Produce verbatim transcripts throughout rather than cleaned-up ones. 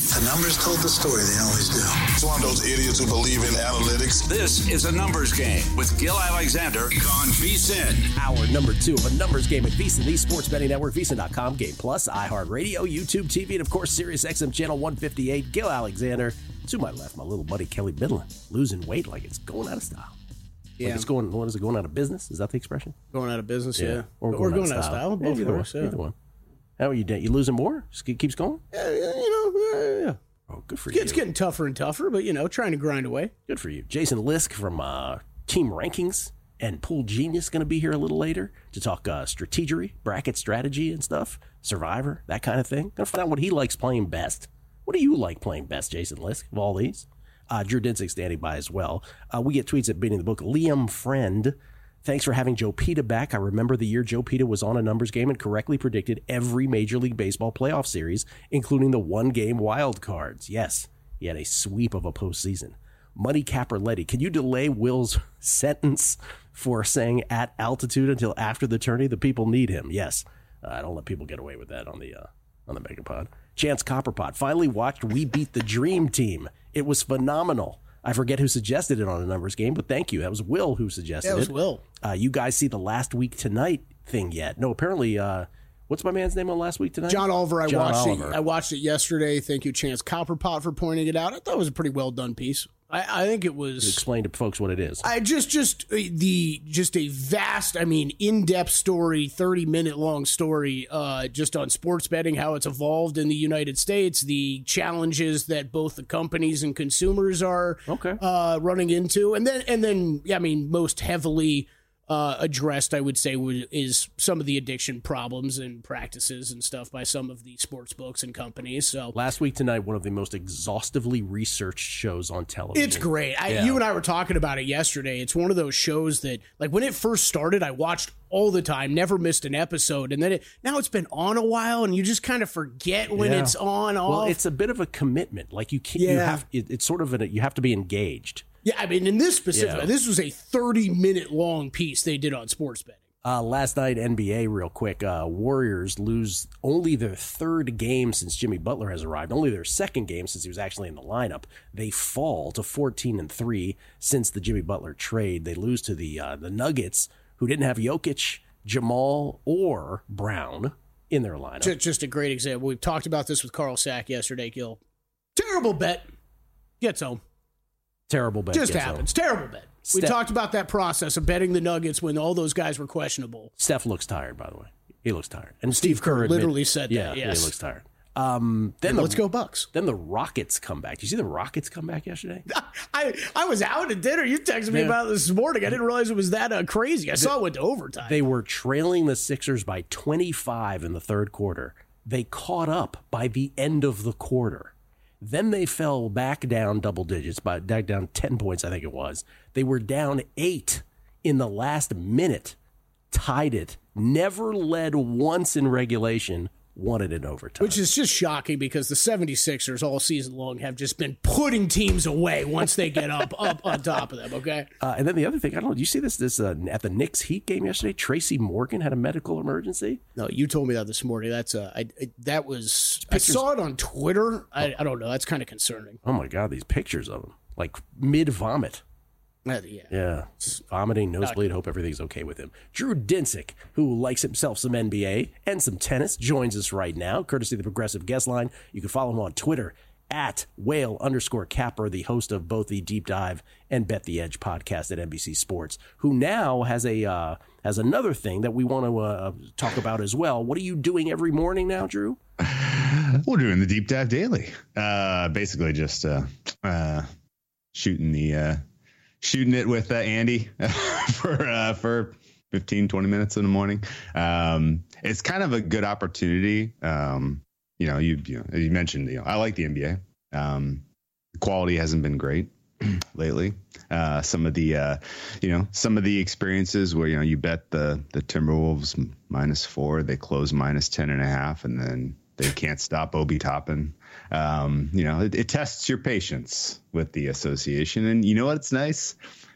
The numbers told the story. They always do. It's one of those idiots who believe in analytics. This is a numbers game with Gil Alexander on VSiN. Hour number two of a numbers game at VSiN, the Sports Betting Network, VSiN dot com, Game Plus, iHeartRadio, YouTube T V, and of course, Sirius X M Channel one fifty-eight. Gil Alexander. To my left, my little buddy Kelly Midland, losing weight like it's going out of style. Yeah. Like it's going, what is it, going out of business? Is that the expression? Going out of business, yeah. yeah. Or going, going, going out of style. style. Both yeah, either, works, one, yeah. either one. How are you doing? You losing more? It keeps going? Yeah, you know, yeah, yeah. Oh, good for it's you. It's getting tougher and tougher, but, you know, trying to grind away. Good for you. Jason Lisk from uh, Team Rankings and Pool Genius going to be here a little later to talk uh, strategery, bracket strategy and stuff, Survivor, that kind of thing. Going to find out what he likes playing best. What do you like playing best, Jason Lisk, of all these? Uh, Drew Dinsick standing by as well. Uh, we get tweets at Beating the Book. Liam Friend, thanks for having Joe Pita back. I remember the year Joe Pita was on a numbers game and correctly predicted every Major League Baseball playoff series, including the one-game wild cards. Yes, he had a sweep of a postseason. Muddy Caperletti, can you delay Will's sentence for saying at altitude until after the tourney? The people need him. Yes, uh, I don't let people get away with that on the uh, on the Megapod. Chance Copperpot finally watched We Beat the Dream Team. It was phenomenal. I forget who suggested it on a numbers game, but thank you. That was Will who suggested it. Yeah, it was it. Will. Uh, you guys see the Last Week Tonight thing yet? No, apparently, uh, what's my man's name on Last Week Tonight? John Oliver. I John watched Oliver. it. I watched it yesterday. Thank you, Chance Copperpot, for pointing it out. I thought it was a pretty well done piece. I, I think it was. Explain to folks what it is. I just, just the, just a vast, I mean, in-depth story, thirty minute long story, uh, just on sports betting, how it's evolved in the United States, the challenges that both the companies and consumers are okay. uh, running into, and then, and then, I mean, most heavily uh, addressed, I would say, is some of the addiction problems and practices and stuff by some of the sports books and companies. So Last Week Tonight, one of the most exhaustively researched shows on television. It's great. I, yeah. You and I were talking about it yesterday. It's one of those shows that, like, when it first started, I watched all the time, never missed an episode, and then it, now it's been on a while, and you just kind of forget when yeah. it's on. Off. Well, it's a bit of a commitment. Like you can't. Yeah. You have. It, it's sort of a. You have to be engaged. Yeah, I mean, in this specific, Yeah. this was a thirty minute long piece they did on sports betting. Uh, last night, N B A, real quick. Uh, Warriors lose only their third game since Jimmy Butler has arrived. Only their second game since he was actually in the lineup. They fall to fourteen and three since the Jimmy Butler trade. They lose to the uh, the Nuggets, who didn't have Jokic, Jamal, or Brown in their lineup. Just, just a great example. We've talked about this with Carl Sack yesterday, Gil. Terrible bet. Gets home. Terrible bet. Just happens. Home. Terrible bet. Steph, we talked about that process of betting the Nuggets when all those guys were questionable. Steph looks tired, by the way. He looks tired. And Steve, Steve Kerr admit, literally said yeah, that. Yeah, yes. he looks tired. Um, then the, let's go Bucks. Then the Rockets come back. Did you see the Rockets come back yesterday? I, I was out at dinner. You texted me yeah. about it this morning. I didn't realize it was that uh, crazy. I saw it went to overtime. They were trailing the Sixers by twenty-five in the third quarter. They caught up by the end of the quarter. Then they fell back down double digits, by back down ten points, I think it was. They were down eight in the last minute, tied it, never led once in regulation, won it in overtime. Which is just shocking because the seventy-sixers all season long have just been putting teams away once they get up up on top of them, okay? Uh, and then the other thing, I don't know, do you see this this uh, at the Knicks Heat game yesterday? Tracy Morgan had a medical emergency. No, you told me that this morning. That's uh, I, I that was pictures. I saw it on Twitter. I, I don't know. That's kind of concerning. Oh my God, these pictures of him, like mid vomit. Uh, yeah. Yeah. Vomiting, nosebleed. Hope everything's okay with him. Drew Dinsick, who likes himself some N B A and some tennis, joins us right now, courtesy of the Progressive Guest Line. You can follow him on Twitter at whale underscore capper, the host of both the Deep Dive and Bet the Edge podcast at N B C Sports, who now has a uh, has another thing that we want to uh, talk about as well. What are you doing every morning now, Drew? We're doing the Deep Dive daily. Uh, basically just uh, uh, shooting the... Uh, Shooting it with uh, Andy for uh, for fifteen, twenty minutes in the morning. Um, it's kind of a good opportunity. Um, you know, you you, know, you mentioned, you know, I like the N B A. Um, the quality hasn't been great lately. Uh, some of the, uh, you know, some of the experiences where, you know, you bet the, the Timberwolves minus four, they close minus ten and a half, and then they can't stop Obi Toppin. Um, you know, it, it tests your patience with the association. And you know what's nice?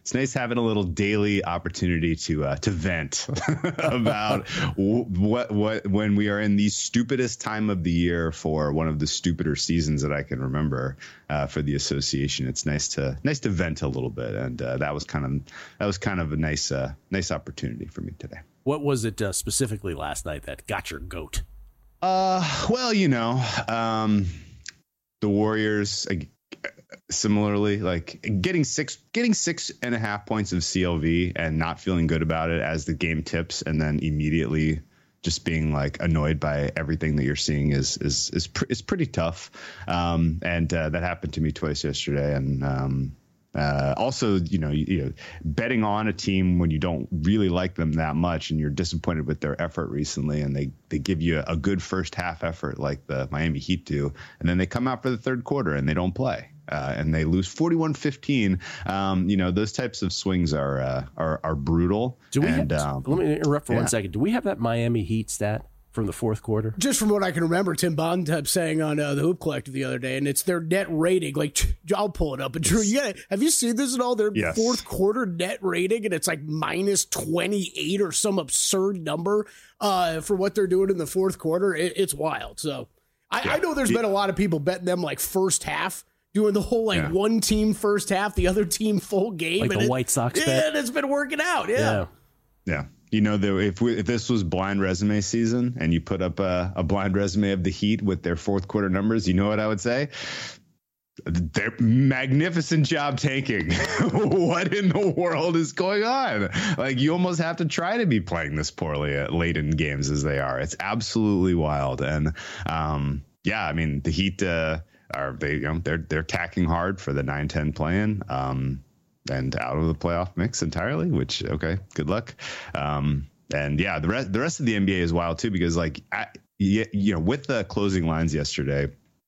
it's nice having a little daily opportunity to uh, to vent about w- what what when we are in the stupidest time of the year for one of the stupider seasons that I can remember uh, for the association. It's nice to nice to vent a little bit, and uh, that was kind of that was kind of a nice uh, nice opportunity for me today. What was it uh, specifically last night that got your goat? Uh, well, you know, um, the Warriors. Uh, Similarly, like getting six, getting six and a half points of C L V and not feeling good about it as the game tips, and then immediately just being like annoyed by everything that you're seeing is is is pr- is pretty tough. Um, and uh, that happened to me twice yesterday. And um, uh, also, you know, you, you know, betting on a team when you don't really like them that much and you're disappointed with their effort recently, and they they give you a, a good first half effort like the Miami Heat do, and then they come out for the third quarter and they don't play. Uh, and they lose forty-one fifteen. Um, you know, those types of swings are uh, are, are brutal. Do we and, have, um, let me interrupt for yeah. one second. Do we have that Miami Heat stat from the fourth quarter? Just from what I can remember, Tim Bond kept saying on uh, the Hoop Collective the other day, and it's their net rating. Like, I'll pull it up. And Drew, you gotta, have you seen this at all? Their Yes. fourth quarter net rating, and it's like minus twenty-eight or some absurd number uh, for what they're doing in the fourth quarter. It, it's wild. So I, Yeah. I know there's been a lot of people betting them like first half, doing the whole like Yeah. one team first half, the other team full game. Like and the it, White Sox yeah, bet? and it's been working out. Yeah. Yeah. Yeah. You know, the, if we, if this was blind resume season and you put up a, a blind resume of the Heat with their fourth quarter numbers, you know what I would say? They're magnificent job tanking. What in the world is going on? Like, you almost have to try to be playing this poorly at late in games as they are. It's absolutely wild. And um, yeah, I mean, the Heat uh, are they, you know, they're they're tacking hard for the nine ten play-in. Um, and out of the playoff mix entirely, which, okay, good luck. Um, and yeah, the rest, the rest of the N B A is wild too, because like, I, you know, with the closing lines yesterday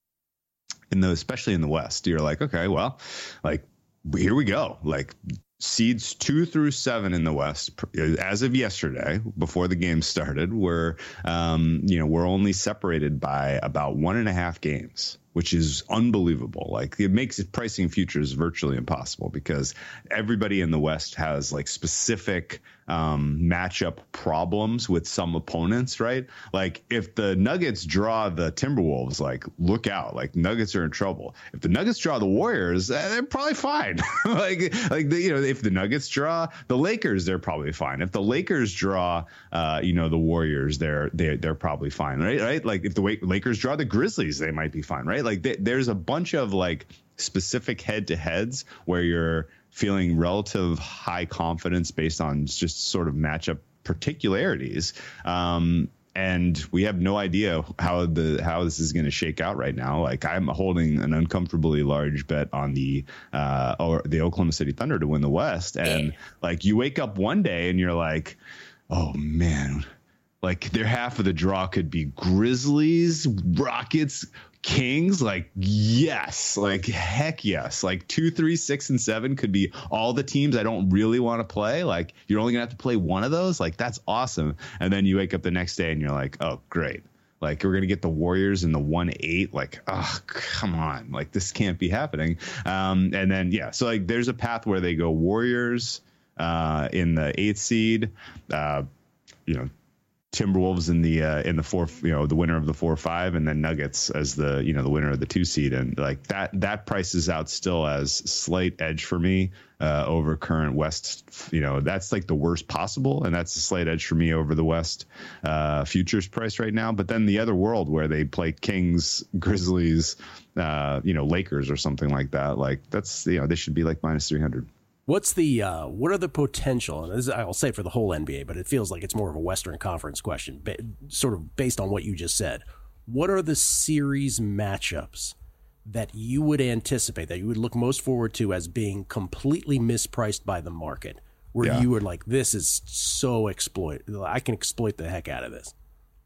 in the, especially in the West, you're like, okay, well, like here we go. Like seeds two through seven in the West as of yesterday, before the game started, were, um, you know, we're only separated by about one and a half games, which is unbelievable. Like, it makes it pricing futures virtually impossible because everybody in the West has like specific um, matchup problems with some opponents, right? Like, if the Nuggets draw the Timberwolves, like, look out, like Nuggets are in trouble. If the Nuggets draw the Warriors, they're probably fine. like, like the, you know, if the Nuggets draw the Lakers, they're probably fine. If the Lakers draw, uh, you know, the Warriors, they're they're they're probably fine, right? Right? Like, if the Lakers draw the Grizzlies, they might be fine, right? Like, th- there's a bunch of like specific head to heads where you're feeling relative high confidence based on just sort of matchup particularities. Um, and we have no idea how the how this is going to shake out right now. Like, I'm holding an uncomfortably large bet on the uh, or the Oklahoma City Thunder to win the West. And like, you wake up one day and you're like, oh man, like their half of the draw could be Grizzlies, Rockets, Kings. Like, yes, like heck yes. Like two, three, six, and seven could be all the teams I don't really want to play. Like, you're only gonna have to play one of those. Like, that's awesome. And then you wake up the next day and you're like, oh great. Like, we're gonna get the Warriors in the one eight. Like, oh come on. Like, this can't be happening. Um, and then yeah, so like there's a path where they go Warriors uh, in the eighth seed. Uh, you know. Timberwolves in the uh, in the four, you know, the winner of the four five, and then Nuggets as the, you know, the winner of the two seed, and like that that prices out still as slight edge for me uh, over current West. You know, that's like the worst possible, and that's a slight edge for me over the West uh, futures price right now. But then the other world where they play Kings, Grizzlies, uh, you know, Lakers or something like that, like that's, you know, they should be like minus three hundred. What's the uh, what are the potential? And this, I'll say for the whole N B A, but it feels like it's more of a Western Conference question, ba- sort of based on what you just said. What are the series matchups that you would anticipate, that you would look most forward to as being completely mispriced by the market, where Yeah. you were like, "This is so exploit. I can exploit the heck out of this."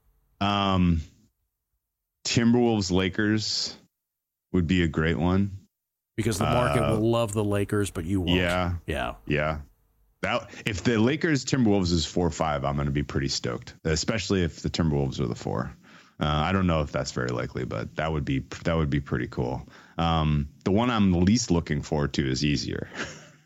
Um, Timberwolves Lakers would be a great one. Because the market Uh, will love the Lakers, but you won't. Yeah. Yeah. Yeah. That, if the Lakers Timberwolves is four five, I'm going to be pretty stoked, especially if the Timberwolves are the four. Uh, I don't know if that's very likely, but that would be that would be pretty cool. Um, the one I'm least looking forward to is easier.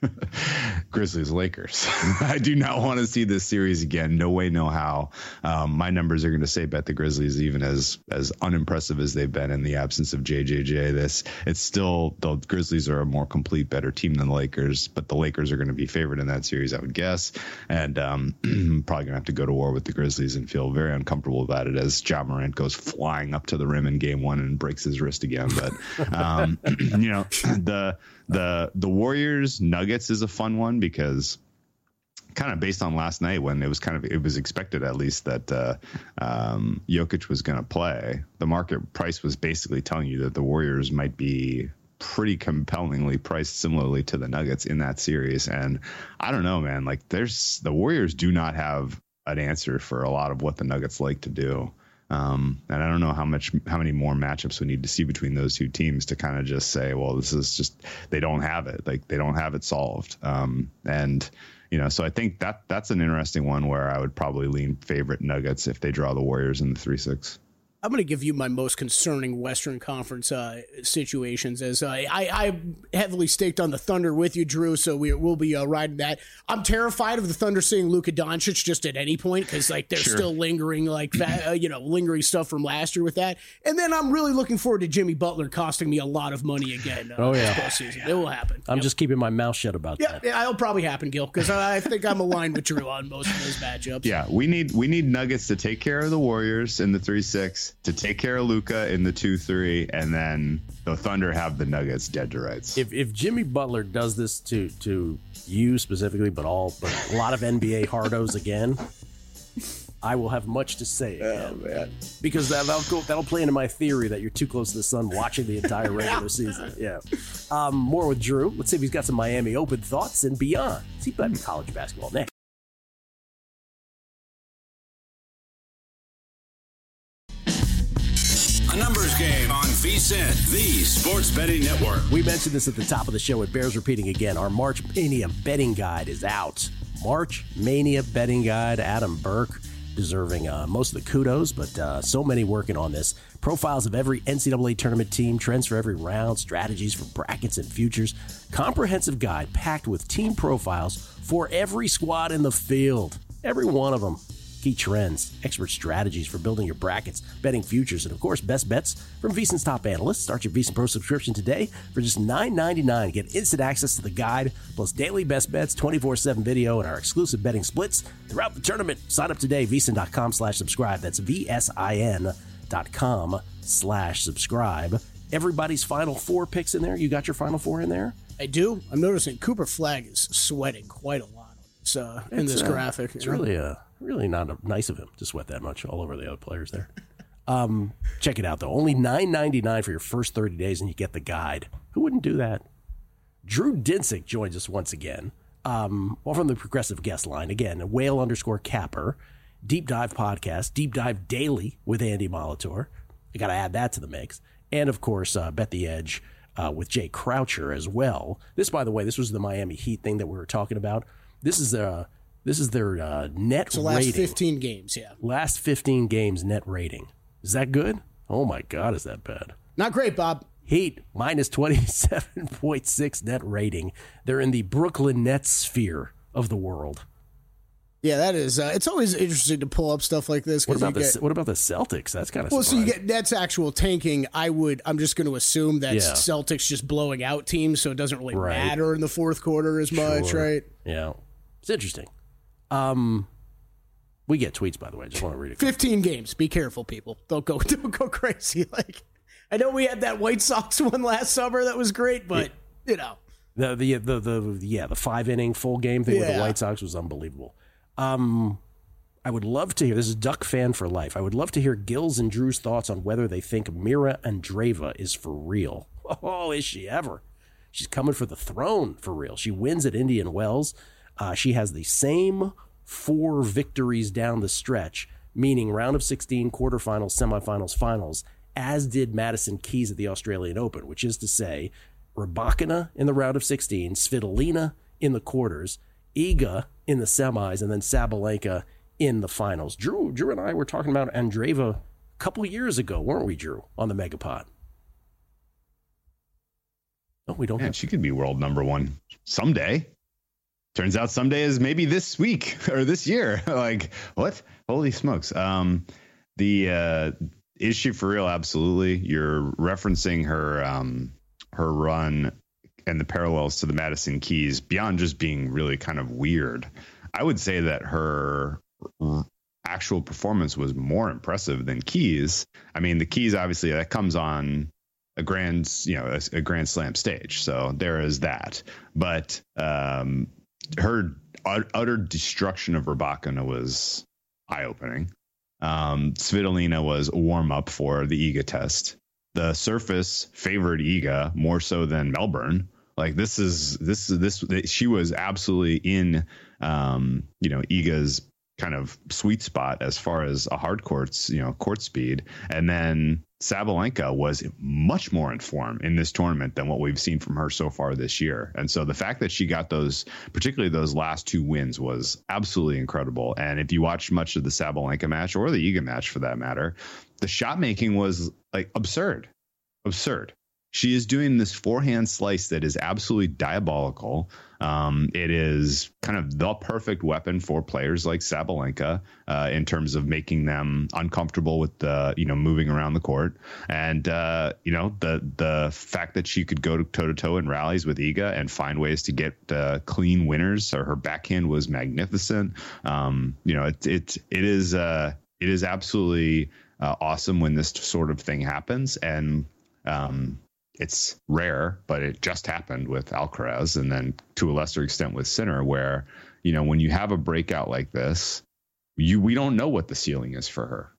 Grizzlies, Lakers. I do not want to see this series again. No way, no how. Um, my numbers are going to say bet the Grizzlies, even as as unimpressive as they've been in the absence of J J J. This it's still the Grizzlies are a more complete, better team than the Lakers, but the Lakers are going to be favored in that series, I would guess, and um, probably going to have to go to war with the Grizzlies and feel very uncomfortable about it as Ja Morant goes flying up to the rim in game one and breaks his wrist again. But um, you know, the the the Warriors Nuggets is a fun one because kind of based on last night when it was kind of it was expected at least that uh, um, Jokic was going to play. The market price was basically telling you that the Warriors might be pretty compellingly priced similarly to the Nuggets in that series. And I don't know, man, like there's the Warriors do not have an answer for a lot of what the Nuggets like to do. Um, and I don't know how much, how many more matchups we need to see between those two teams to kind of just say, well, this is just, they don't have it. Like they don't have it solved. Um, and, you know, so I think that that's an interesting one where I would probably lean favorite Nuggets if they draw the Warriors in the three six. I'm going to give you my most concerning Western Conference uh, situations as uh, I, I heavily staked on the Thunder with you, Drew, so we, we'll be uh, riding that. I'm terrified of the Thunder seeing Luka Doncic just at any point because like they're sure. still lingering like that, uh, you know, lingering stuff from last year with that. And then I'm really looking forward to Jimmy Butler costing me a lot of money again. Uh, oh, yeah. This postseason. It will happen. I'm yep. just keeping my mouth shut about yeah, that. Yeah, it'll probably happen, Gil, because I think I'm aligned with Drew on most of those matchups. Yeah, we need we need Nuggets to take care of the Warriors in the three six, to take care of Luka in the two three, and then the Thunder have the Nuggets dead to rights. If if Jimmy Butler does this to to you specifically, but all but a lot of N B A hardos again, I will have much to say again. Oh, man. Because that, that'll go, that'll play into my theory that you're too close to the sun watching the entire regular season. Yeah. Um, more with Drew. Let's see if he's got some Miami Open thoughts and beyond. See about college basketball next. A numbers game on VSiN, the Sports Betting Network. We mentioned this at the top of the show. It bears repeating again. Our March Mania betting guide is out. March Mania betting guide. Adam Burke deserving uh, most of the kudos, but uh, so many working on this. Profiles of every N C double A tournament team, trends for every round, strategies for brackets and futures. Comprehensive guide packed with team profiles for every squad in the field. Every one of them. Key trends, expert strategies for building your brackets, betting futures, and of course, best bets from VSiN's top analysts. Start your VSiN Pro subscription today for just nine ninety-nine. Get instant access to the guide, plus daily best bets, twenty-four seven video, and our exclusive betting splits throughout the tournament. Sign up today, VSiN.com slash subscribe. That's V-S-I-N dot com slash subscribe. Everybody's Final Four picks in there. You got your Final Four in there? I do. I'm noticing Cooper Flagg is sweating quite a lot uh, in it's, this uh, graphic. It's really uh, really not nice of him to sweat that much all over the other players there. Um, check it out, though. Only nine ninety-nine for your first thirty days, and you get the guide. Who wouldn't do that? Drew Dinsick joins us once again. Um, well, from the Progressive Guest line. Again, whale underscore capper. Deep Dive Podcast. Deep Dive Daily with Andy Molitor. I got to add that to the mix. And, of course, uh, Bet the Edge uh, with Jay Croucher as well. This, by the way, this was the Miami Heat thing that we were talking about. This is uh, this is their uh, net so rating. last fifteen games, yeah. Last fifteen games net rating. Is that good? Oh, my God, is that bad? Not great, Bob. Heat, minus twenty-seven point six net rating. They're in the Brooklyn Nets sphere of the world. Yeah, that is. Uh, it's always interesting to pull up stuff like this. What about, you the, get, what about the Celtics? That's kind of well. surprising. So you get Nets actual tanking. I would. I'm just going to assume that's Yeah. Celtics just blowing out teams, so it doesn't really Right. matter in the fourth quarter as much, Sure. right? Yeah, it's interesting. Um, we get tweets, by the way. I just want to read it. Fifteen games. Be careful, people. Don't go. Don't go crazy. Like I know we had that White Sox one last summer that was great, but yeah. you know The the the the yeah the five inning full game thing with the Yeah. White Sox was unbelievable. Um, I would love to hear. This is Duck fan for life. I would love to hear Gil's and Drew's thoughts on whether they think Mira Andreeva is for real. Oh, is she ever? She's coming for the throne for real. She wins at Indian Wells. Uh, she has the same four victories down the stretch, meaning round of sixteen, quarterfinals, semifinals, finals, as did Madison Keys at the Australian Open, which is to say Rybakina in the round of sixteen, Svitolina in the quarters, Iga in the semis, and then Sabalenka in the finals. Drew, Drew and I were talking about Andreeva a couple years ago, weren't we, Drew, on the Megapod? No, we don't Man, have. she could be world number one someday. turns out someday is maybe this week or this year. Like, what? Holy smokes. Um, the uh, is she for real? Absolutely. You're referencing her um, her run and the parallels to the Madison Keys beyond just being really kind of weird. I would say that her actual performance was more impressive than Keys. I mean, the Keys, obviously, that comes on a grand, you know, a, a grand slam stage. So there is that. But um, her utter destruction of Rybakina was eye-opening. Um, Svitolina was a warm-up for the Iga test. The surface favored Iga more so than Melbourne. Like this is this is this she was absolutely in um, you know, Iga's kind of sweet spot as far as a hard courts, you know, court speed. And then Sabalenka was much more in form in this tournament than what we've seen from her so far this year. And so the fact that she got those, particularly those last two wins, was absolutely incredible. And if you watch much of the Sabalenka match or the Iga match for that matter, the shot making was like absurd, absurd. She is doing this forehand slice that is absolutely diabolical. Um, it is kind of the perfect weapon for players like Sabalenka uh, in terms of making them uncomfortable with the, you know, moving around the court. And, uh, you know, the the fact that she could go toe to toe in rallies with Iga and find ways to get uh, clean winners, or her backhand was magnificent. Um, you know, it, it, it is uh, it is absolutely uh, awesome when this sort of thing happens. And, um, it's rare, but it just happened with Alcaraz, and then to a lesser extent with Sinner, where, you know, when you have a breakout like this, you we don't know what the ceiling is for her.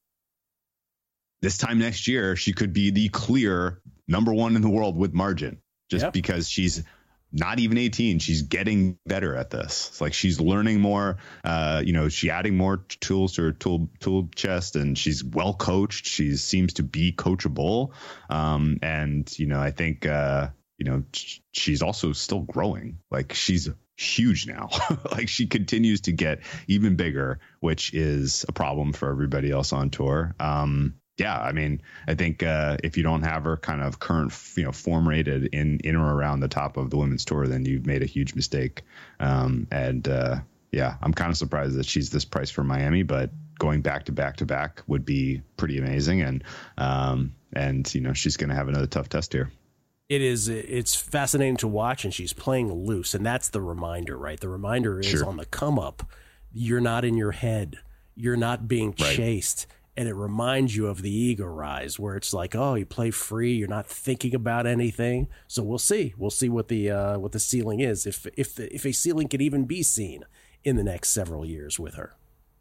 This time next year, she could be the clear number one in the world with margin, just yep. because she's not even eighteen. She's getting better at this. It's like she's learning more. Uh, you know, she adding more tools to her tool tool chest, and she's well coached. She seems to be coachable. Um, and you know, I think uh, you know she's also still growing. Like she's huge now. Like she continues to get even bigger, which is a problem for everybody else on tour. Um, Yeah, I mean, I think uh, if you don't have her kind of current, you know, form rated in in or around the top of the women's tour, then you've made a huge mistake. Um, and uh, yeah, I'm kind of surprised that she's this price for Miami, but going back to back to back would be pretty amazing. And um, and you know, she's going to have another tough test here. It is. It's fascinating to watch, and she's playing loose, and that's the reminder, right? The reminder is sure. on the come up. You're not in your head. You're not being right. chased. And it reminds you of the ego rise, where it's like, oh, you play free, you're not thinking about anything. So we'll see. We'll see what the uh, what the ceiling is, if if the, if a ceiling could even be seen in the next several years with her.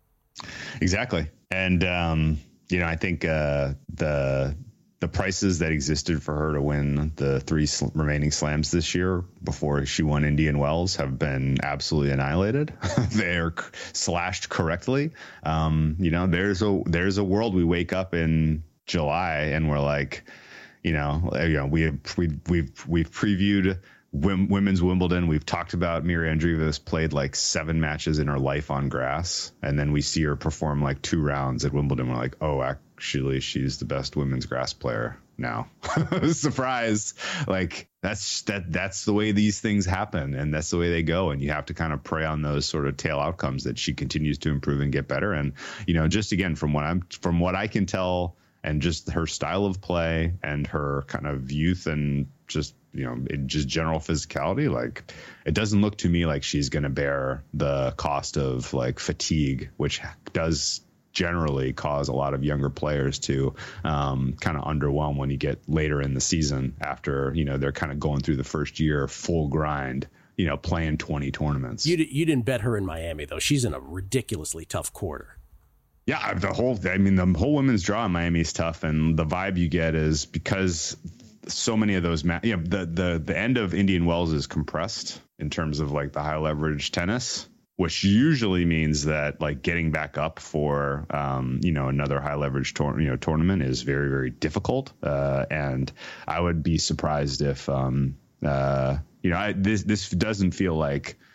Exactly, and um, you know, I think uh, the the prices that existed for her to win the three sl- remaining slams this year before she won Indian Wells have been absolutely annihilated. They're c- slashed correctly. Um, you know, there's a there's a world we wake up in July and we're like, you know, you know, we have, we we've we've previewed w- women's Wimbledon. We've talked about Mira Andreeva has played like seven matches in her life on grass, and then we see her perform like two rounds at Wimbledon. We're like, oh, actually, she's the best women's grass player now. Surprise. Like that's that that's the way these things happen, and that's the way they go, and you have to kind of prey on those sort of tail outcomes that she continues to improve and get better. And you know, just again, from what I'm from what I can tell, and just her style of play and her kind of youth and just, you know, it, just general physicality, like it doesn't look to me like she's going to bear the cost of like fatigue, which does generally cause a lot of younger players to um, kind of underwhelm when you get later in the season after, you know, they're kind of going through the first year full grind, you know, playing twenty tournaments. You, you didn't bet her in Miami, though. She's in a ridiculously tough quarter. Yeah, the whole, I mean, the whole women's draw in Miami is tough. And the vibe you get is because so many of those, ma- you know, the, the, the end of Indian Wells is compressed in terms of like the high leverage tennis, which usually means that like getting back up for, um, you know, another high leverage tour- you know, tournament is very, very difficult. Uh, and I would be surprised if, um, uh, you know, I, this, this doesn't feel like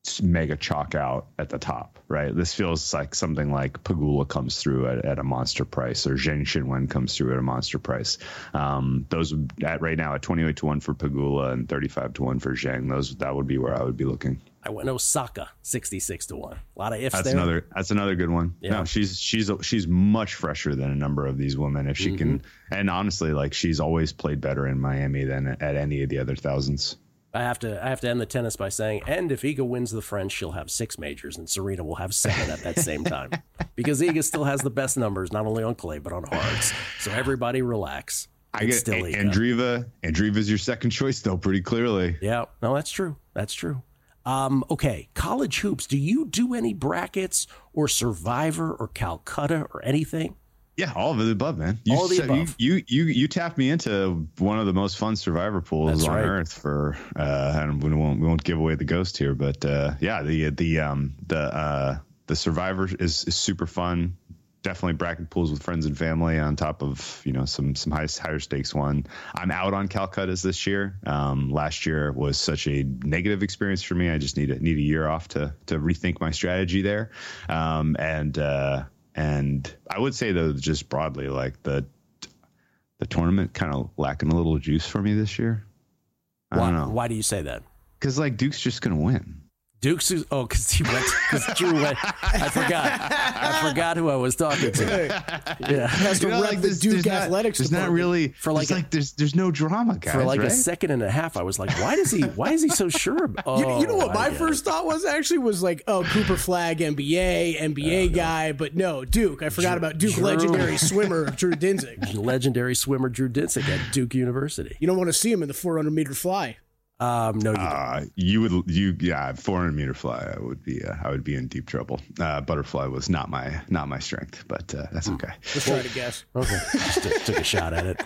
mega chalk out at the top, right? This feels like something like Pegula comes through at, at a monster price, or Zheng Xinwen comes through at a monster price. Um, those at right now at twenty-eight to one for Pegula and thirty-five to one for Zheng. Those that would be where I would be looking. I went Osaka sixty-six to one. A lot of ifs that's there. Another, that's another good one. Yeah. No, she's she's she's much fresher than a number of these women. If she mm-hmm. can, and honestly, like she's always played better in Miami than at any of the other thousands. I have to I have to end the tennis by saying, and if Iga wins the French, she'll have six majors, and Serena will have seven at that same time. Because Iga still has the best numbers, not only on clay, but on hards. So everybody relax. I get still Iga. Andreeva. Andreeva's your second choice, though, pretty clearly. Yeah, no, that's true. That's true. Um, okay, college hoops. Do you do any brackets or Survivor or Calcutta or anything? Yeah, all of the above, man. You all of the said, above. You, you you you tapped me into one of the most fun Survivor pools That's on right. earth for, uh, and we won't we won't give away the ghost here, but uh, yeah, the the um the uh the Survivor is, is super fun. Definitely bracket pools with friends and family on top of, you know, some some high, higher stakes one. I'm out on Calcuttas this year. Um, last year was such a negative experience for me. I just need a, need a year off to to rethink my strategy there. Um, and uh, and I would say though, just broadly, like the the tournament kind of lacking a little juice for me this year. I why, don't know. Why do you say that? Because like Duke's just gonna win. Duke's, oh, because he went, because Drew went, I forgot. I forgot who I was talking to. Yeah. Has to You know, rep like, the there's- Duke there's not- athletics There's not department. really, For for like like, a- like there's there's no drama, guys. For like right? a second and a half, I was like, why does he, why is he so sure? About, oh, You, you know what I my get first it. thought was actually was like, oh, Cooper Flag, N B A, N B A guy, but no, Duke. I forgot about Duke Drew. legendary swimmer Drew Dinzig. Legendary swimmer Drew Dinsick at Duke University. You don't want to see him in the four hundred meter fly. Um, no, you don't. Uh, you would you yeah four hundred meter fly I would be uh, I would be in deep trouble. Uh, butterfly was not my not my strength, but uh, that's okay. Let's try to guess. Okay, just took, took a shot at it.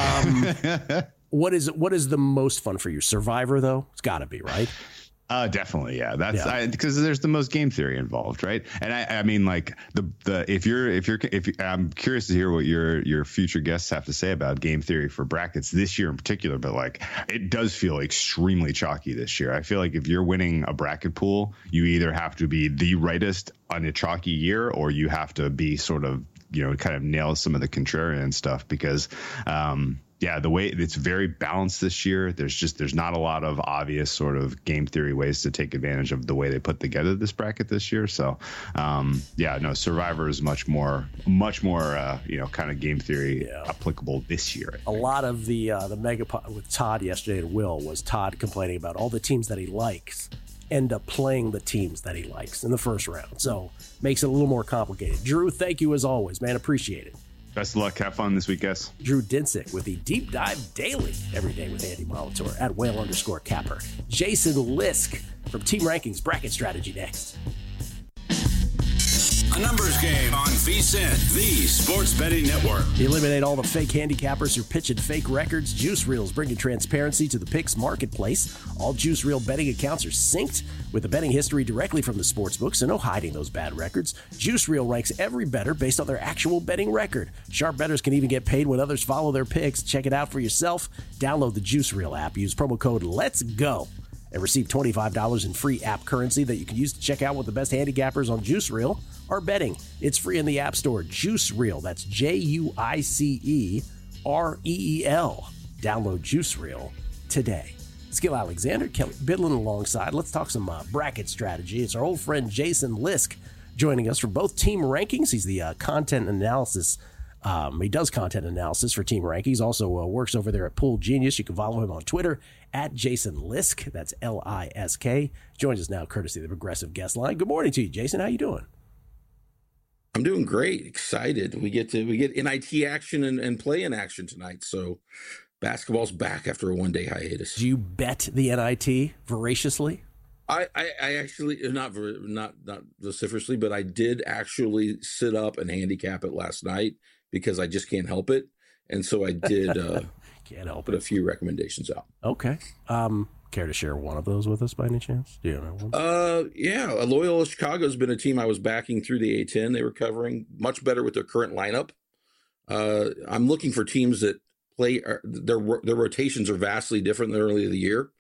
Um, what is what is the most fun for you? Survivor, though, it's got to be, right? Uh, definitely, yeah. That's Yeah. because there's the most game theory involved, right? And I, I mean, like the the if you're if you're if you, I'm curious to hear what your your future guests have to say about game theory for brackets this year in particular. But like, it does feel extremely chalky this year. I feel like if you're winning a bracket pool, you either have to be the rightest on a chalky year, or you have to be sort of, you know, kind of nail some of the contrarian stuff because. Um, Yeah, the way it's very balanced this year. There's just there's not a lot of obvious sort of game theory ways to take advantage of the way they put together this bracket this year. So, um, yeah, no, Survivor is much more much more uh, you know kind of game theory Yeah. applicable this year. A lot of the uh, the mega pod with Todd yesterday and Will was Todd complaining about all the teams that he likes end up playing the teams that he likes in the first round. So makes it a little more complicated. Drew, thank you as always, man. Appreciate it. Best of luck. Have fun this week, guys. Drew Dinsick with the Deep Dive Daily every day with Andy Molitor at whale underscore capper. Jason Lisk from Team Rankings Bracket Strategy next. A numbers game on V S I N, the sports betting network. Eliminate all the fake handicappers who pitch in fake records. Juice Reel's bringing transparency to the picks marketplace. All Juice Reel betting accounts are synced with the betting history directly from the sportsbook, so no hiding those bad records. Juice Reel ranks every bettor based on their actual betting record. Sharp bettors can even get paid when others follow their picks. Check it out for yourself. Download the Juice Reel app. Use promo code Let's Go and receive twenty-five dollars in free app currency that you can use to check out what the best handicappers on Juice Reel are betting. It's free in the App Store. Juice Reel. That's J U I C E R E E L. Download Juice Reel today. Skill Alexander, Kelly Bidlin alongside. Let's talk some uh, bracket strategy. It's our old friend Jason Lisk joining us from both Team Rankings. He's the uh, content analysis. Um, he does content analysis for Team Rankings. Also uh, works over there at Pool Genius. You can follow him on Twitter at Jason Lisk. That's L I S K. Joins us now courtesy of the Progressive Guest Line. Good morning to you, Jason. How you doing? I'm doing great. Excited. We get to we get N I T action and, and play in action tonight. So basketball's back after a one day hiatus. Do you bet the N I T voraciously? I, I, I actually not ver- not not vociferously, but I did actually sit up and handicap it last night because I just can't help it. And so I did uh, Can't help put it. a few recommendations out. Okay. Um, care to share one of those with us by any chance? Do you know one? Uh, yeah, Loyola Chicago has been a team I was backing through the A ten. They were covering much better with their current lineup. Uh, I'm looking for teams that play uh, their their rotations are vastly different than early of the year,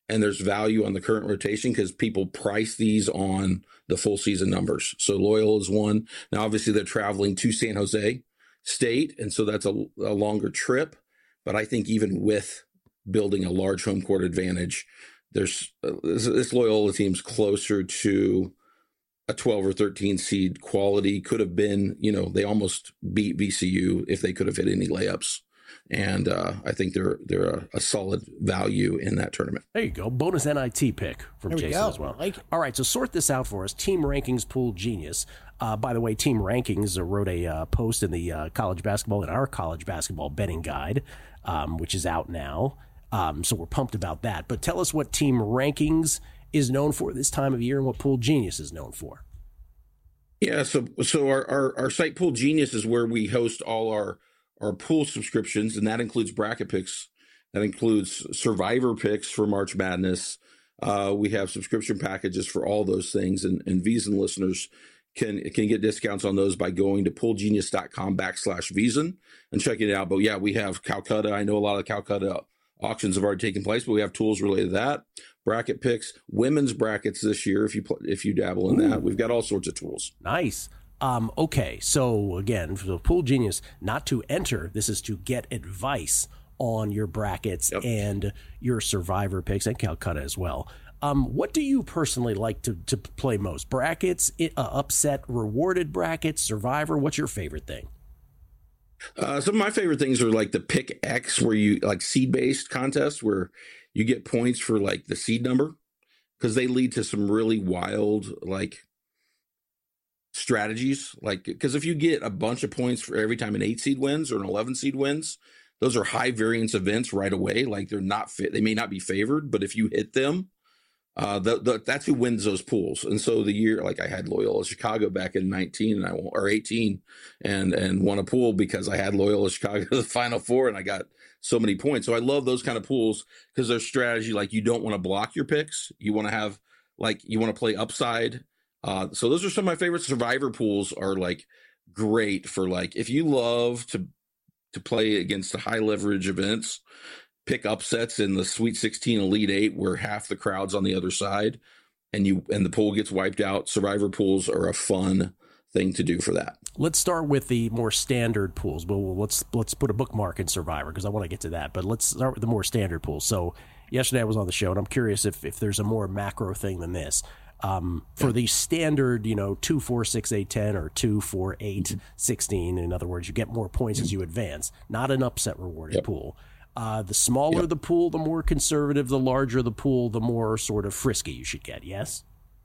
and there's value on the current rotation because people price these on the full season numbers. So Loyola is one. Now, obviously, they're traveling to San Jose State, and so that's a, a longer trip. But I think even with building a large home court advantage, there's uh, this, this Loyola team's closer to a twelve or thirteen seed quality. Could have been, you know, they almost beat V C U if they could have hit any layups. And uh, I think they're they're a, a solid value in that tournament. There you go. Bonus N I T pick from There we Jason go. as well. I like it. All right, so sort this out for us. Team Rankings Pool Genius. Uh, by the way, Team Rankings uh, wrote a uh, post in the uh, college basketball, in our college basketball betting guide, um, which is out now. Um, so we're pumped about that. But tell us what Team Rankings is known for this time of year and what Pool Genius is known for. Yeah, so so our, our, our site Pool Genius is where we host all our our pool subscriptions, and that includes bracket picks. That includes survivor picks for March Madness. Uh, we have subscription packages for all those things, and, and Vison listeners can can get discounts on those by going to poolgenius.com backslash Vison and checking it out. But yeah, we have Calcutta. I know a lot of Calcutta auctions have already taken place, but we have tools related to that. Bracket picks, women's brackets this year, if you pl- if you dabble in Ooh. that. We've got all sorts of tools. Nice. Um, okay, so again, for the Pool Genius, not to enter, this is to get advice on your brackets Yep. and your survivor picks and Calcutta as well. Um, what do you personally like to, to play most? Brackets, uh, upset, rewarded brackets, survivor? What's your favorite thing? Uh, some of my favorite things are like the pick X, where you like seed based contests where you get points for like the seed number, because they lead to some really wild like strategies. Like, because if you get a bunch of points for every time an eight seed wins or an eleven seed wins, those are high variance events right away. Like they're not fit. They may not be favored, but if you hit them, uh, the, the, that's who wins those pools. And so the year, like I had Loyola Chicago back in nineteen and I won, or eighteen and, and won a pool because I had Loyola Chicago to the Final Four and I got so many points. So I love those kind of pools because there's strategy. Like you don't want to block your picks. You want to have, like, you want to play upside. Uh, so those are some of my favorite survivor pools are like great for like, if you love to, to play against the high leverage events, pick upsets in the Sweet sixteen Elite Eight where half the crowd's on the other side and you, and the pool gets wiped out. Survivor pools are a fun thing to do for that. Let's start with the more standard pools. Well, let's let's put a bookmark in Survivor because I want to get to that. But let's start with the more standard pools. So yesterday I was on the show and I'm curious if, if there's a more macro thing than this. Um, for yeah. the standard, you know, two, four, six, eight, ten, or two, four, eight, sixteen. In other words, you get more points as you advance, not an upset rewarded yep. pool. Uh, the smaller yep. the pool, the more conservative, the larger the pool, the more sort of frisky you should get. Yes.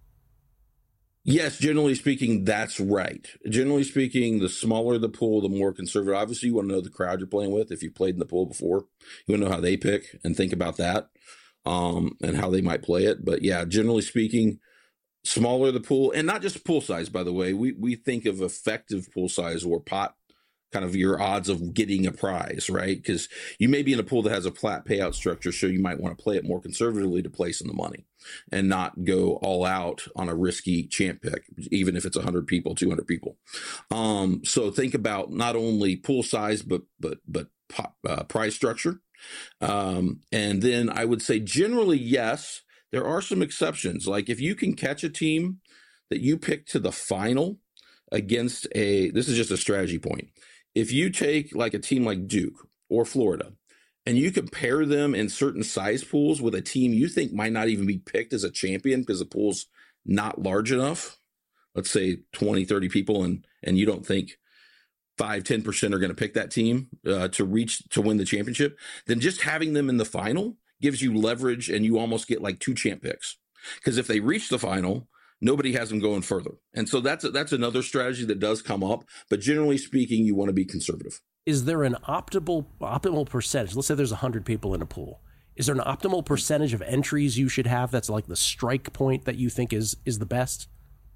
Yes, generally speaking, that's right. Generally speaking, the smaller the pool, the more conservative. Obviously, you want to know the crowd you're playing with. If you've played in the pool before, you want to know how they pick and think about that, um, and how they might play it. But yeah, generally speaking, smaller the pool, and not just pool size, by the way. We we think of effective pool size or pot, kind of your odds of getting a prize, right? Because you may be in a pool that has a flat payout structure, so you might want to play it more conservatively to place in the money and not go all out on a risky champ pick, even if it's one hundred people, two hundred people. Um, so think about not only pool size, but but but pot, uh, prize structure. Um, and then I would say generally, yes, there are some exceptions. Like if you can catch a team that you pick to the final against a, this is just a strategy point. If you take like a team like Duke or Florida and you compare them in certain size pools with a team you think might not even be picked as a champion because the pool's not large enough, let's say twenty, thirty people, and, and you don't think five, ten percent are going to pick that team uh, to reach, to win the championship, then just having them in the final gives you leverage and you almost get like two champ picks. Because if they reach the final, nobody has them going further. And so that's that's another strategy that does come up. But generally speaking, you want to be conservative. Is there an optimal optimal percentage? Let's say there's one hundred people in a pool. Is there an optimal percentage of entries you should have that's like the strike point that you think is is the best?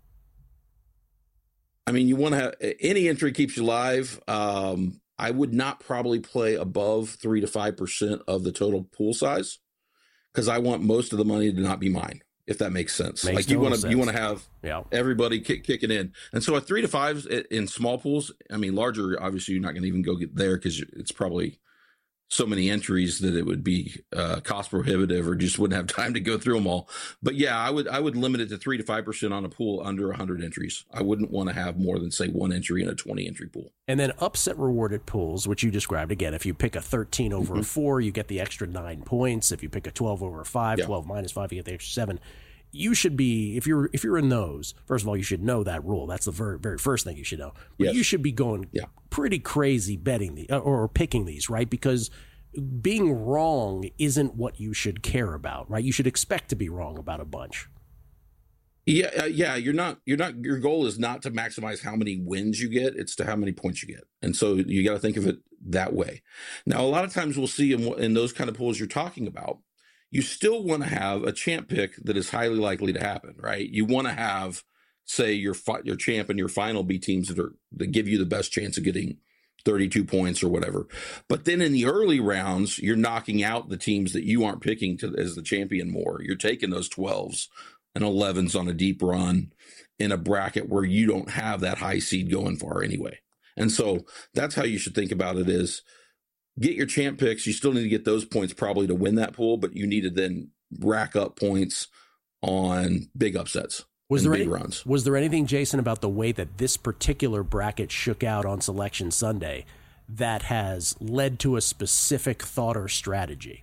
I mean, you want to have any entry keeps you live. Um, I would not probably play above three to five percent of the total pool size because I want most of the money to not be mine, if that makes sense. Makes like you want to you want to have yeah. everybody kick, kicking in. And so a three to five in small pools, I mean, larger, obviously you're not going to even go get there because it's probably so many entries that it would be uh, cost prohibitive or just wouldn't have time to go through them all. But yeah, I would I would limit it to three to five percent on a pool under one hundred entries. I wouldn't want to have more than, say, one entry in a twenty entry pool. And then upset rewarded pools, which you described again. If you pick a thirteen over mm-hmm. a four, you get the extra nine points. If you pick a twelve over a five, yeah. twelve minus five, you get the extra seven. You should be, if you're if you're in those, first of all, you should know that rule. That's the very, very first thing you should know. But yes. you should be going yeah. pretty crazy betting the, or picking these, right? Because being wrong isn't what you should care about, right? You should expect to be wrong about a bunch. Yeah, uh, yeah. You're not. You're not. Your goal is not to maximize how many wins you get. It's to how many points you get, and so you got to think of it that way. Now, a lot of times we'll see in, in those kind of pools you're talking about, you still want to have a champ pick that is highly likely to happen, right? You want to have, say, your fi- your champ and your final be teams that are that give you the best chance of getting thirty-two points or whatever. But then in the early rounds, you're knocking out the teams that you aren't picking to as the champion more. You're taking those twelves and elevens on a deep run in a bracket where you don't have that high seed going far anyway. And so that's how you should think about it is, get your champ picks. You still need to get those points probably to win that pool, but you need to then rack up points on big upsets. Was there big any, runs. Was there anything, Jason, about the way that this particular bracket shook out on Selection Sunday that has led to a specific thought or strategy?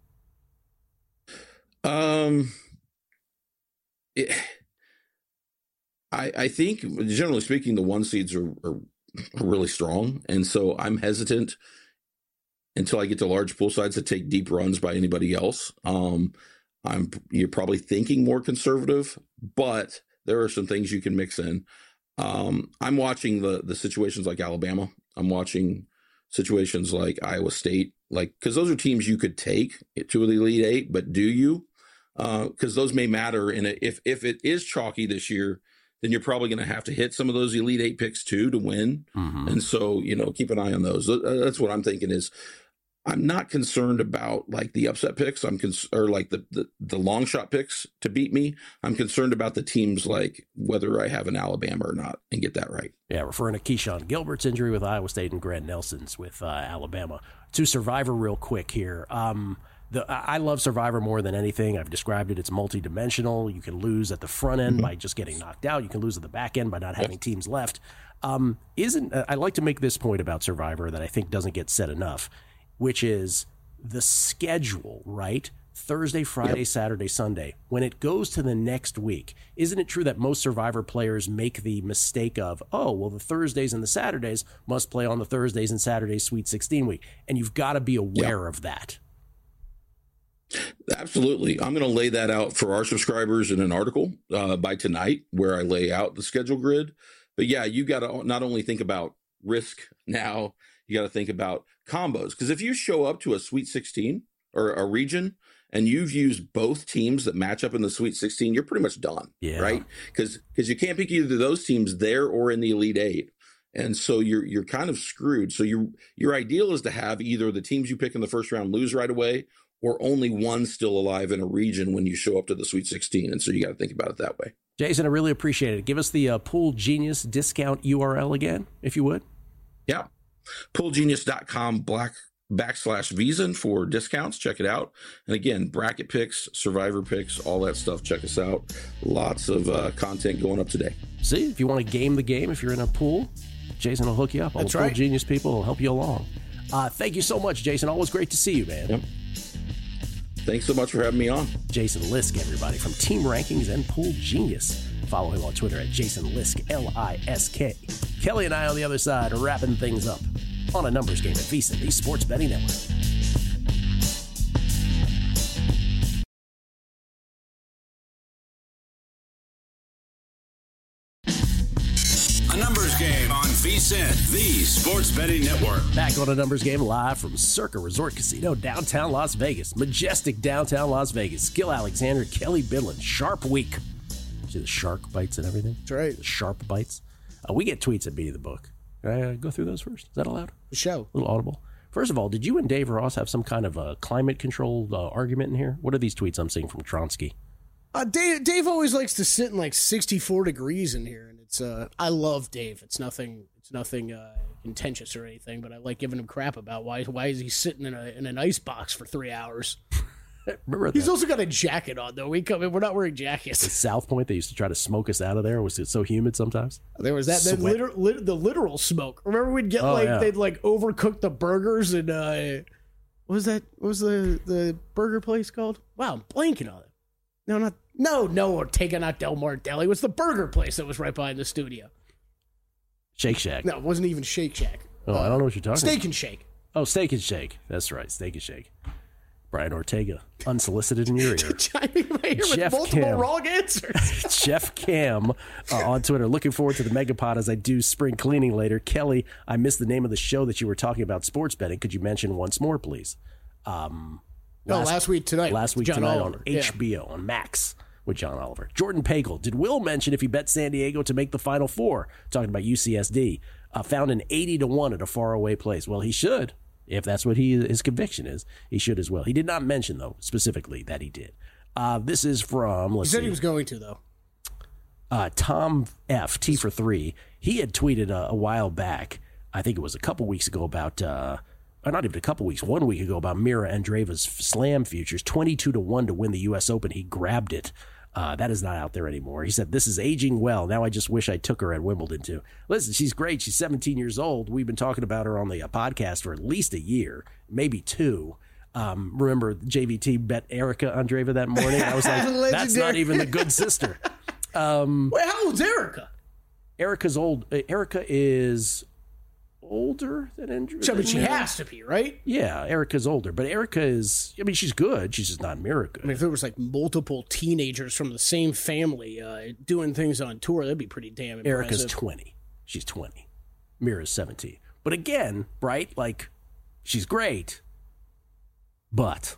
Um, it, I I think generally speaking, the one seeds are, are really strong, and so I'm hesitant until I get to large pool sides to take deep runs by anybody else. Um, I'm you're probably thinking more conservative, but there are some things you can mix in. Um, I'm watching the the situations like Alabama. I'm watching situations like Iowa State, like because those are teams you could take to the Elite Eight, but do you? Because uh, those may matter. And if if it is chalky this year, then you're probably going to have to hit some of those Elite Eight picks too to win. Mm-hmm. And so you know, keep an eye on those. That's what I'm thinking is. I'm not concerned about like the upset picks. I'm cons- or like the, the the long shot picks to beat me. I'm concerned about the teams like whether I have an Alabama or not and get that right. Yeah, referring to Keyshawn Gilbert's injury with Iowa State and Grant Nelson's with uh, Alabama. To Survivor real quick here. Um, the I love Survivor more than anything. I've described it. It's multidimensional. You can lose at the front end mm-hmm. by just getting knocked out. You can lose at the back end by not having yes. teams left. Um, isn't uh, I like to make this point about Survivor that I think doesn't get said enough, which is the schedule, right? Thursday, Friday, yep. Saturday, Sunday. When it goes to the next week, isn't it true that most Survivor players make the mistake of, oh, well, the Thursdays and the Saturdays must play on the Thursdays and Saturdays Sweet sixteen week. And you've got to be aware yep. of that. Absolutely. I'm going to lay that out for our subscribers in an article uh, by tonight where I lay out the schedule grid. But yeah, you got to not only think about risk now, you got to think about combos. Because if you show up to a Sweet sixteen or a region and you've used both teams that match up in the Sweet sixteen, you're pretty much done, yeah. right? Because because you can't pick either of those teams there or in the Elite Eight. And so you're you're kind of screwed. So your your ideal is to have either the teams you pick in the first round lose right away or only one still alive in a region when you show up to the Sweet sixteen. And so you got to think about it that way. Jason, I really appreciate it. Give us the uh, Pool Genius discount U R L again, if you would. Yeah. pool genius dot com black backslash Visa for discounts. Check it out. And again, bracket picks, survivor picks, all that stuff. Check us out. Lots of uh, content going up today. See, if you want to game the game, if you're in a pool, Jason will hook you up. All That's the right. Pool Genius people will help you along. Uh, thank you so much, Jason. Always great to see you, man. Yep. Thanks so much for having me on. Jason Lisk, everybody, from Team Rankings and Pool Genius. Follow him on Twitter at Jason Lisk, L I S K. Kelly and I on the other side are wrapping things up on a numbers game at VSiN, the Sports Betting Network. A numbers game on VSiN, the Sports Betting Network. Back on a numbers game live from Circa Resort Casino, downtown Las Vegas. Majestic downtown Las Vegas. Gil Alexander, Kelly Bidlin. Sharp week. See the shark bites and everything? That's right. The sharp bites. Uh, we get tweets at Beat of the Book. Can I uh, go through those first? Is that allowed? The show. A little audible. First of all, did you and Dave Ross have some kind of a climate control uh, argument in here? What are these tweets I'm seeing from Tronsky? Uh, Dave, Dave always likes to sit in like sixty-four degrees in here, and it's uh, I love Dave. It's nothing, it's nothing uh, contentious or anything, but I like giving him crap about why why is he sitting in a in an ice box for three hours. Remember He's that? also got a jacket on though. We come in, we're not wearing jackets. At South Point, they used to try to smoke us out of there. Was it so humid sometimes? There was that then Sweat. liter, lit, the literal smoke. Remember we'd get Oh, like yeah. they'd like overcook the burgers and uh, what was that? What was the the burger place called? Wow, I'm blanking on it. No, not no no. We're taking out Del Mar Deli. It was the burger place that was right behind the studio. Shake Shack. No, it wasn't even Shake Shack. Oh, I don't know what you're talking Steak about. and Shake. Oh, Steak and Shake. That's right, Steak and Shake. Brian Ortega, unsolicited in your ear. Chiming right here with Jeff multiple Kim. wrong answers. Jeff Cam uh, on Twitter. Looking forward to the Megapod as I do spring cleaning later. Kelly, I missed the name of the show that you were talking about sports betting. Could you mention once more, please? Um, No, last week tonight. Last week John tonight Oliver. on H B O on Max with John Oliver. Jordan Pagel. Did Will mention if he bet San Diego to make the Final Four? Talking about U C S D. Uh, found an eighty to one at a faraway place. Well, he should. If that's what he his conviction is, he should as well. He did not mention, though, specifically that he did. Uh, this is from, let's He said see. he was going to, though. Uh, Tom F, T for three. He had tweeted a, a while back, I think it was a couple weeks ago, about, uh, or not even a couple weeks, one week ago, about Mira Andreeva's slam futures, twenty-two to one to win the U S Open. He grabbed it. Uh, that is not out there anymore. He said, this is aging well. Now I just wish I took her at Wimbledon, too. Listen, she's great. She's seventeen years old. We've been talking about her on the uh, podcast for at least a year, maybe two. Um, remember, J V T bet Erica Andreeva that morning? I was like, that's not Legendary. even the good sister. Um, Wait, how old's Erica? Erica's old. Uh, Erica is older than Andrew. I mean, she has to be, right? Yeah, Erica's older, but Erica is. I mean, she's good. She's just not Mira good. I mean, if there was like multiple teenagers from the same family uh, doing things on tour, that'd be pretty damn impressive. Erica's twenty. She's twenty. Mira's seventeen. But again, right? Like, she's great, but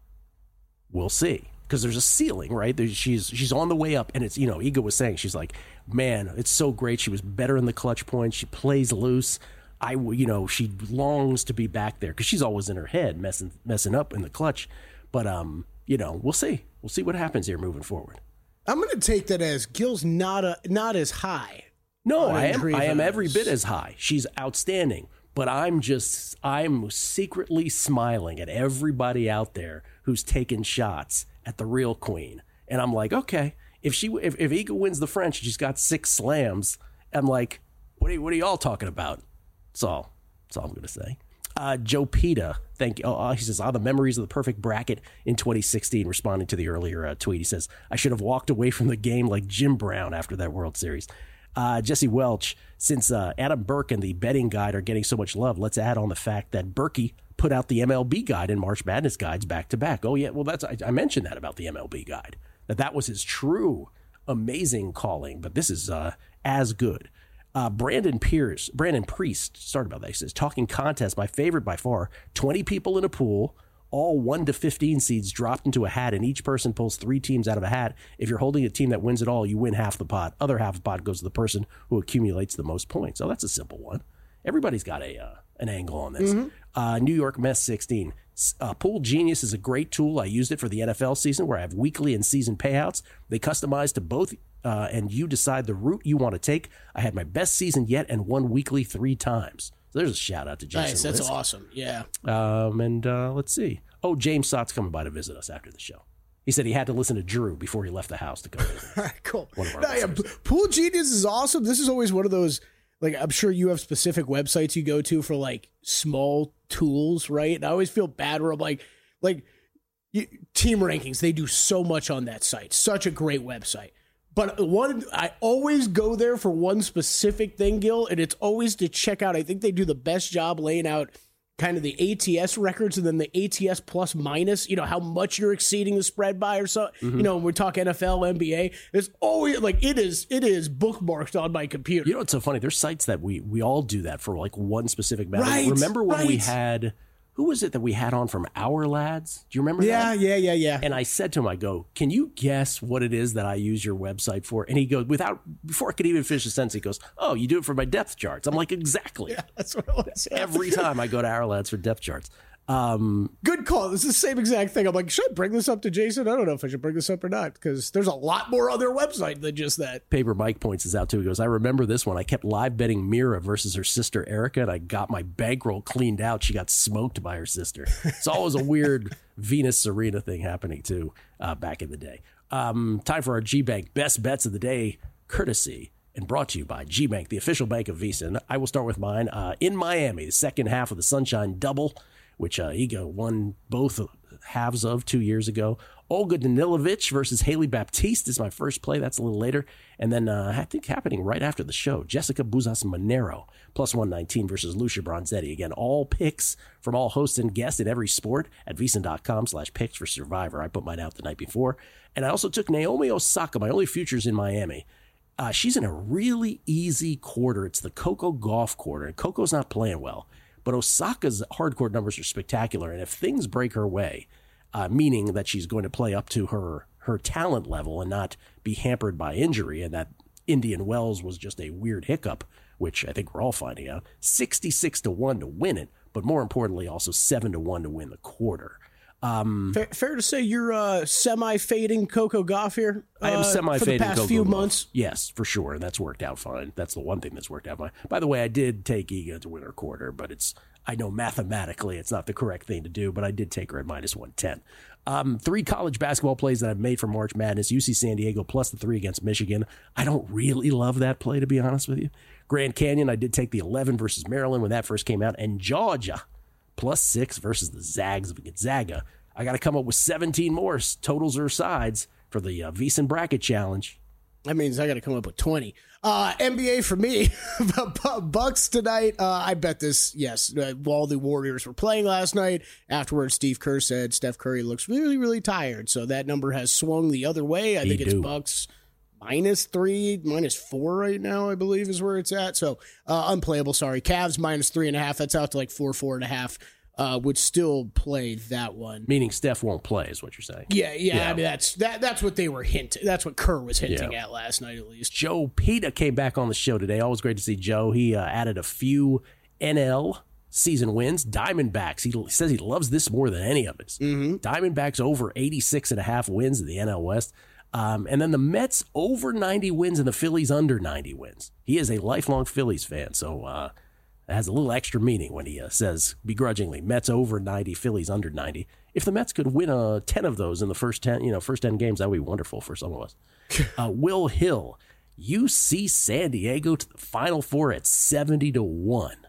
we'll see. Because there's a ceiling, right? There's, she's she's on the way up, and it's, you know, Ego was saying, she's like, man, it's so great. She was better in the clutch points. She plays loose. I, you know, she longs to be back there because she's always in her head messing messing up in the clutch. But, um, you know, we'll see. We'll see what happens here moving forward. I'm going to take that as Gil's not a not as high. No, on I am. I am Andreeva every as- bit as high. She's outstanding, but I'm just. I'm secretly smiling at everybody out there who's taking shots at the real queen, and I'm like, okay, if she, if, if Iga wins the French, she's got six slams. I'm like, what are what are y'all talking about? That's all. That's all I'm gonna say. Uh, Joe Pita, thank you. Oh, uh, he says, "All the memories of the perfect bracket in twenty sixteen." Responding to the earlier uh, tweet, he says, "I should have walked away from the game like Jim Brown after that World Series." Uh, Jesse Welch, since uh, Adam Burke and the betting guide are getting so much love, let's add on the fact that Berkey put out the M L B guide and March Madness guides back to back. Oh yeah, well that's I, I mentioned that about the M L B guide, that that was his true amazing calling, but this is uh, as good. Uh, Brandon Pierce, Brandon Priest, started about that. He says, talking contest, my favorite by far, twenty people in a pool, all one to fifteen seeds dropped into a hat, and each person pulls three teams out of a hat. If you're holding a team that wins it all, you win half the pot. Other half of the pot goes to the person who accumulates the most points. So that's a simple one. Everybody's got a uh, an angle on this. Mm-hmm. Uh, New York Mess sixteen. Uh, Pool Genius is a great tool. I used it for the N F L season where I have weekly and season payouts. They customize to both, uh, and you decide the route you want to take. I had my best season yet and won weekly three times. So there's a shout out to Jason. Nice, that's Lisk. awesome. Yeah. Um, and uh, let's see. Oh, James Sott's coming by to visit us after the show. He said he had to listen to Drew before he left the house to come visit. All right, cool. One of our No, yeah, listeners. P- Pool Genius is awesome. This is always one of those, like, I'm sure you have specific websites you go to for like small tools, right? And I always feel bad where I'm like, like you, team rankings, they do so much on that site. Such a great website. But one, I always go there for one specific thing, Gil, and it's always to check out. I think they do the best job laying out kind of the A T S records and then the A T S plus minus, you know, how much you're exceeding the spread by or so. Mm-hmm. You know, when we talk N F L, N B A, it's always like it is, it is bookmarked on my computer. You know what's so funny? There's sites that we we all do that for like one specific matter. Right, Remember when right. we had, who was it that we had on from Our Lads? Do you remember Yeah, that? yeah, yeah, yeah. And I said to him, I go, can you guess what it is that I use your website for? And he goes, without, before I could even finish the sentence, he goes, oh, you do it for my depth charts. I'm like, exactly. Yeah, that's what it was. Every time I go to Our Lads for depth charts. Um, Good call. This is the same exact thing. I'm like, should I bring this up to Jason? I don't know if I should bring this up or not, because there's a lot more on their website than just that. Paper Mike points this out too. He goes, I remember this one. I kept live betting Mira versus her sister Erica, and I got my bankroll cleaned out. She got smoked by her sister. It's always a weird Venus Serena thing happening too uh, back in the day. Um, time for our G-Bank Best Bets of the Day, courtesy and brought to you by G-Bank, the official bank of Visa. And I will start with mine. Uh, in Miami, the second half of the Sunshine Double, which uh, Ego won both halves of two years ago. Olga Danilovich versus Haley Baptiste is my first play. That's a little later. And then uh, I think happening right after the show, Jessica Buzas-Monero, plus one nineteen versus Lucia Bronzetti. Again, all picks from all hosts and guests in every sport at VSiN.com slash picks for Survivor. I put mine out the night before. And I also took Naomi Osaka, my only futures in Miami. Uh, she's in a really easy quarter. It's the Coco Gauff quarter, and Coco's not playing well. But Osaka's hardcourt numbers are spectacular, and if things break her way, uh, meaning that she's going to play up to her her talent level and not be hampered by injury, and that Indian Wells was just a weird hiccup, which I think we're all finding out, sixty-six to one to win it, but more importantly, also seven to one to win the quarter. Um, fair, fair to say you're uh, semi-fading Coco Gauff here? Uh, I am semi-fading for the past Coco few Gauff. months? Yes, for sure. And that's worked out fine. That's the one thing that's worked out fine. By the way, I did take Iga to win her quarter, but it's I know mathematically it's not the correct thing to do, but I did take her at minus one ten. Um, three college basketball plays that I've made for March Madness. U C San Diego plus the three against Michigan. I don't really love that play, to be honest with you. Grand Canyon, I did take the eleven versus Maryland when that first came out. And Georgia plus six versus the Zags of Gonzaga. I got to come up with seventeen more totals or sides for the uh, VSiN Bracket Challenge. That means I got to come up with twenty. Uh, N B A for me, Bucks tonight. Uh, I bet this, yes, uh, while the Warriors were playing last night. Afterwards, Steve Kerr said Steph Curry looks really, really tired. So that number has swung the other way. I He think it's do. Bucks minus three, minus four right now, I believe is where it's at. So uh, unplayable, sorry. Cavs minus three and a half. That's out to like four, four and a half. Uh, would still play that one. Meaning Steph won't play is what you're saying. Yeah, yeah, Yeah. I mean, that's that. That's what they were hinting. That's what Kerr was hinting Yeah. at last night, at least. Joe Pita came back on the show today. Always great to see Joe. He uh, added a few N L season wins. Diamondbacks, he l- says he loves this more than any of his. Mm-hmm. Diamondbacks over eighty-six and a half wins in the N L West. Um, and then the Mets over ninety wins and the Phillies under ninety wins. He is a lifelong Phillies fan, so uh, it has a little extra meaning when he uh, says begrudgingly Mets over ninety, Phillies under ninety. If the Mets could win uh, ten of those in the first ten, you know, first ten games, that would be wonderful for some of us. uh, Will Hill, U C San Diego to the Final Four at seventy to one.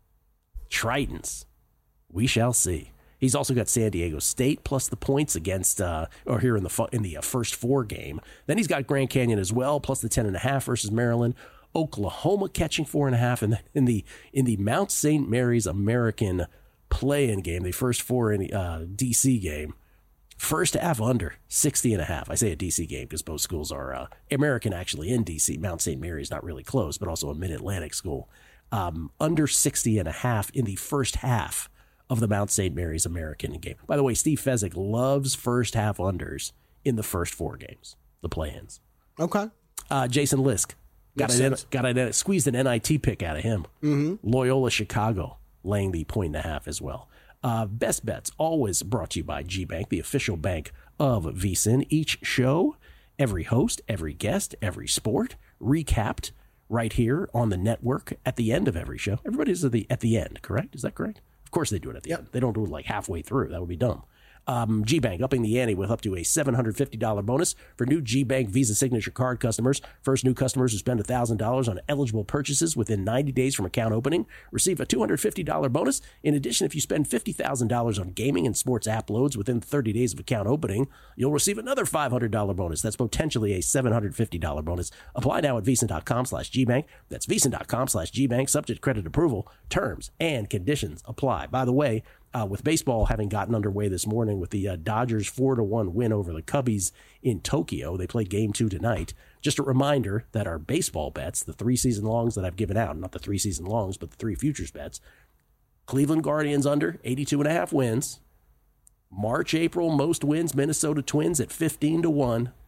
Tritons, we shall see. He's also got San Diego State plus the points against, uh, or here in the fu- in the uh, first four game. Then he's got Grand Canyon as well, plus the ten and a half versus Maryland. Oklahoma catching four and a half, and then in the in the Mount Saint Mary's American play-in game, the first four in the uh, D C game, first half under sixty and a half. I say a D C game because both schools are uh, American actually in D C. Mount Saint Mary's not really close, but also a Mid-Atlantic school. Um, under sixty and a half in the first half of the Mount Saint Mary's American game. By the way, Steve Fezzik loves first half unders in the first four games, the play-ins. Okay. Uh, Jason Lisk. Got Makes an, sense. got an, squeezed an N I T pick out of him. Mm-hmm. Loyola Chicago laying the point and a half as well. Uh, best bets always brought to you by G-Bank, the official bank of VSiN. Each show, every host, every guest, every sport recapped right here on the network at the end of every show. Everybody's at the at the end, correct? Is that correct? Of course they do it at the Yep. end. They don't do it like halfway through. That would be dumb. Um, G-Bank upping the ante with up to a seven hundred fifty dollars bonus for new G-Bank Visa Signature Card customers. First new customers who spend one thousand dollars on eligible purchases within ninety days from account opening receive a two hundred fifty dollars bonus. In addition, if you spend fifty thousand dollars on gaming and sports app loads within thirty days of account opening, you'll receive another five hundred dollars bonus. That's potentially a seven hundred fifty dollars bonus. Apply now at VSiN.com slash G-Bank. That's VSiN.com slash G-Bank. Subject credit approval. Terms and conditions apply. By the way, Uh, with baseball having gotten underway this morning with the uh, Dodgers four to one win over the Cubbies in Tokyo. They play game two tonight. Just a reminder that our baseball bets, the three season longs that I've given out, not the three season longs, but the three futures bets, Cleveland Guardians under eighty-two and a half wins. March, April, most wins, Minnesota Twins at fifteen to one.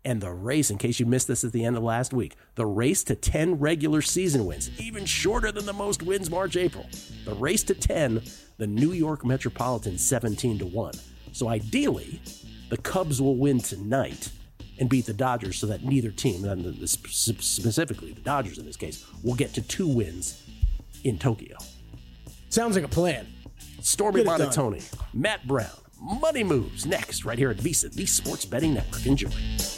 And the race, in case you missed this at the end of last week, the race to ten regular season wins, even shorter than the most wins March, April. The race to ten, the New York Metropolitans seventeen to one. So ideally, the Cubs will win tonight and beat the Dodgers so that neither team, and specifically the Dodgers in this case, will get to two wins in Tokyo. Sounds like a plan. Stormy Monotone, Matt Brown, Money Moves next right here at VSiN, the Sports Betting Network. Enjoy.